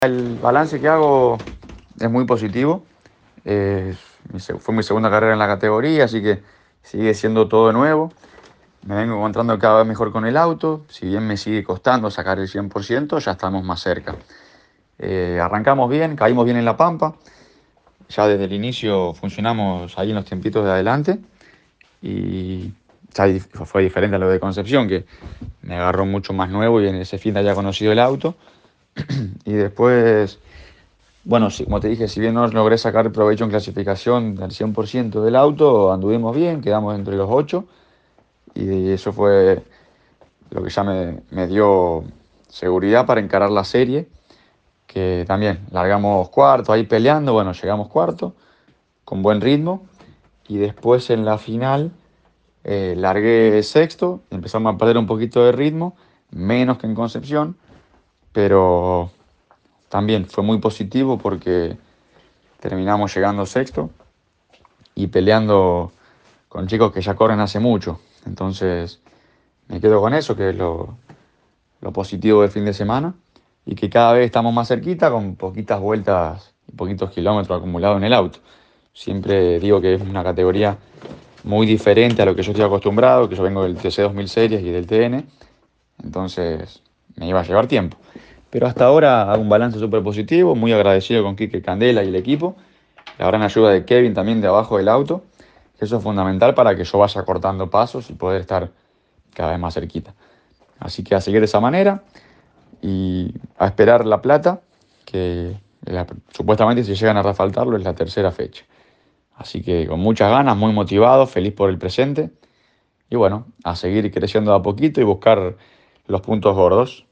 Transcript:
El balance que hago es muy positivo. Fue mi segunda carrera en la categoría, así que sigue siendo todo nuevo. Me vengo encontrando cada vez mejor con el auto. Si bien me sigue costando sacar el 100%, ya estamos más cerca. Arrancamos bien, caímos bien en la pampa. Ya desde el inicio funcionamos ahí en los tiempitos de adelante. Y ya fue diferente a lo de Concepción, que me agarró mucho más nuevo y en ese fin ya conocido el auto. Y después, bueno, como te dije, si bien no logré sacar provecho en clasificación del 100% del auto, anduvimos bien, quedamos entre los 8 y eso fue lo que ya me dio seguridad para encarar la serie, que también largamos cuarto ahí peleando, bueno, llegamos cuarto con buen ritmo y después en la final largué sexto, empezamos a perder un poquito de ritmo, menos que en Concepción, pero también fue muy positivo porque terminamos llegando sexto y peleando con chicos que ya corren hace mucho. Entonces me quedo con eso, que es lo positivo del fin de semana, y que cada vez estamos más cerquita con poquitas vueltas y poquitos kilómetros acumulados en el auto. Siempre digo que es una categoría muy diferente a lo que yo estoy acostumbrado, que yo vengo del TC 2000 Series y del TN, entonces me iba a llevar tiempo. Pero hasta ahora hago un balance súper positivo, muy agradecido con Quique Candela y el equipo, la gran ayuda de Kevin también de abajo del auto, que eso es fundamental para que yo vaya cortando pasos y poder estar cada vez más cerquita. Así que a seguir de esa manera y a esperar la plata, que supuestamente si llegan a refaltarlo es la tercera fecha. Así que con muchas ganas, muy motivado, feliz por el presente y bueno, a seguir creciendo de a poquito y buscar los puntos gordos.